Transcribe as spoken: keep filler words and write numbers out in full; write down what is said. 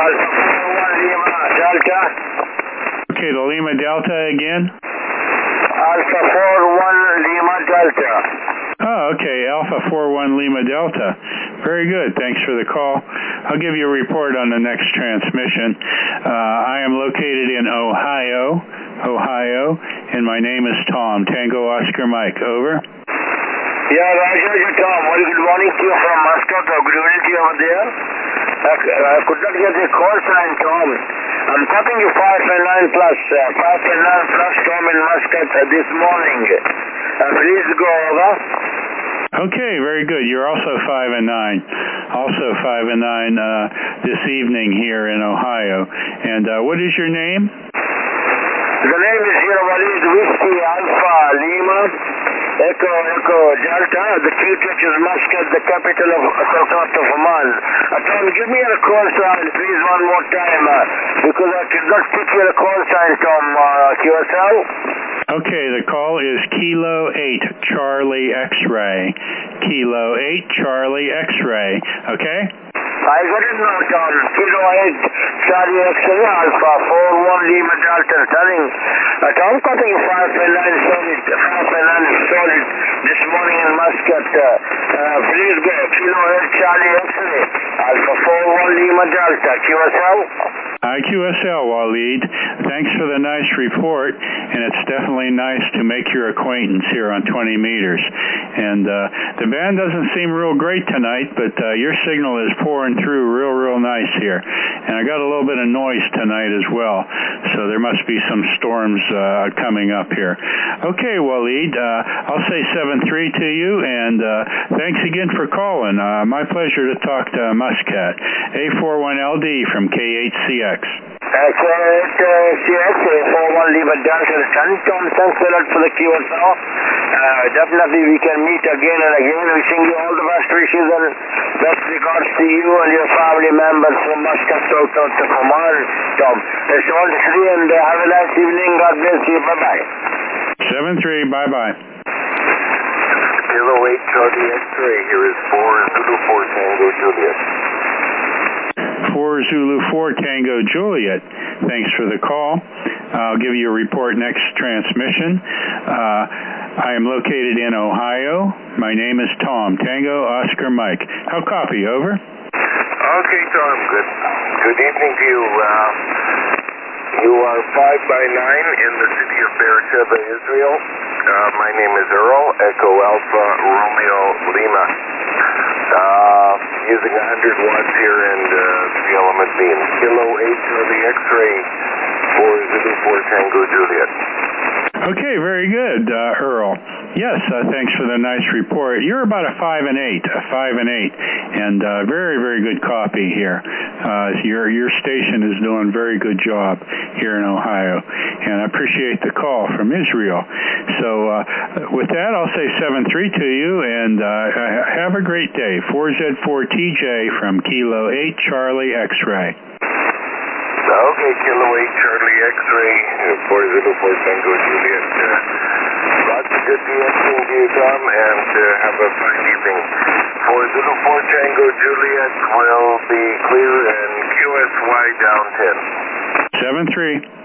Alpha four one Lima Delta. Okay, the Lima Delta again? Alpha four one Lima Delta. Oh, okay, Alpha four one Lima Delta. Very good, thanks for the call. I'll give you a report on the next transmission. Uh, I am located in Ohio, Ohio, and my name is Tom, Tango Oscar Mike, over. Yeah, Roger, Tom. Very good morning to you from Muscat. Good evening to you over there. I, I could not get the call sign, Tom. I'm talking to five and nine plus, uh, five and nine plus Tom in Muscat uh, this morning. Uh, please go over. Okay, very good. You're also five and nine. Also five and nine uh, this evening here in Ohio. And uh, what is your name? The name is here, Walid Whiskey Alpha Lima Echo Echo Delta. The Q T is Muscat, the capital of Sultanate of Oman. Uh, Tom, give me a call sign, please, one more time, uh, because I could not put you a call sign, Tom, uh, Q S L. Okay, the call is Kilo eight Charlie X-Ray. Kilo eight Charlie X-Ray, okay? I got it now, Tom. Kilo eight Charlie X-Ray Alpha four one Lima Delta. Telling uh, Tom, cutting five and nine solid, five and nine solid this morning in Muscat. Uh, uh, please go. Kilo eight Charlie X-Ray Alpha four one Lima Delta. Q S L. I Q S L, Waleed. Thanks for the nice report, and it's definitely nice to make your acquaintance here on twenty meters. And uh, the band doesn't seem real great tonight, but uh, your signal is pouring through real, real nice here. And I got a little bit of noise tonight as well, so there must be some storms uh, coming up here. Okay, Waleed, uh, I'll say seven three to you, and uh, thanks again for calling. Uh, my pleasure to talk to Muscat. A four one L D from K eight C X. That's it, uh, C X, four one Lima Delta. Tom, thanks a lot for the Q S L. Uh, definitely we can meet again and again. Wishing you all the best wishes and best regards to you and your family members from Muscat, Sultanate of Oman, Tom. That's all three, and uh, have a nice evening. God bless you. Bye-bye. seven three, bye-bye. Kilo eight Charlie X-Ray. Here is four Zulu four Tango Juliet. four Zulu four Tango Juliet. Thanks for the call. I'll give you a report next transmission. Uh, I am located in Ohio. My name is Tom, Tango Oscar Mike. How copy, over? Okay, Tom. Good Good evening to you. Uh, you are five by nine in the city of Beersheba, Israel. Uh, my name is Earl, Echo Alpha Romeo Lima. Uh, using one hundred watts here and uh, the element beam. Kilo eight Charlie X-Ray for Zulu four Tango Juliet. Okay, very good, uh, Earl. Yes, uh, thanks for the nice report. You're about a five and eight, a five and eight, and uh, very, very good copy here. Uh, your your station is doing a very good job here in Ohio, and I appreciate the call from Israel. So uh, with that, I'll say seven three to you, and uh, have a great day. four Z four T J from Kilo eight Charlie X-Ray. Okay, Kilo eight Charlie X-Ray, four Zulu four Tango Juliet. Uh, lots of good dancing to you, Tom, and uh, have a fine evening. four Zulu four Tango Juliet will be clear and Q S Y down ten. seven three.